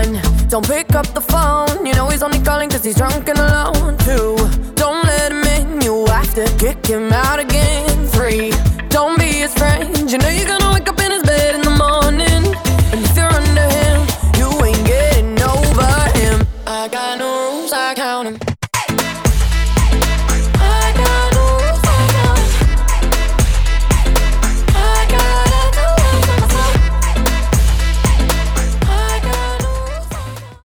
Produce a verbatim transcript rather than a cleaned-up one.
One, don't pick up the phone. You know he's only calling cause he's drunk and alone. Two, don't let him in. You have to kick him out again. Three, don't be his friend. You know you're gonna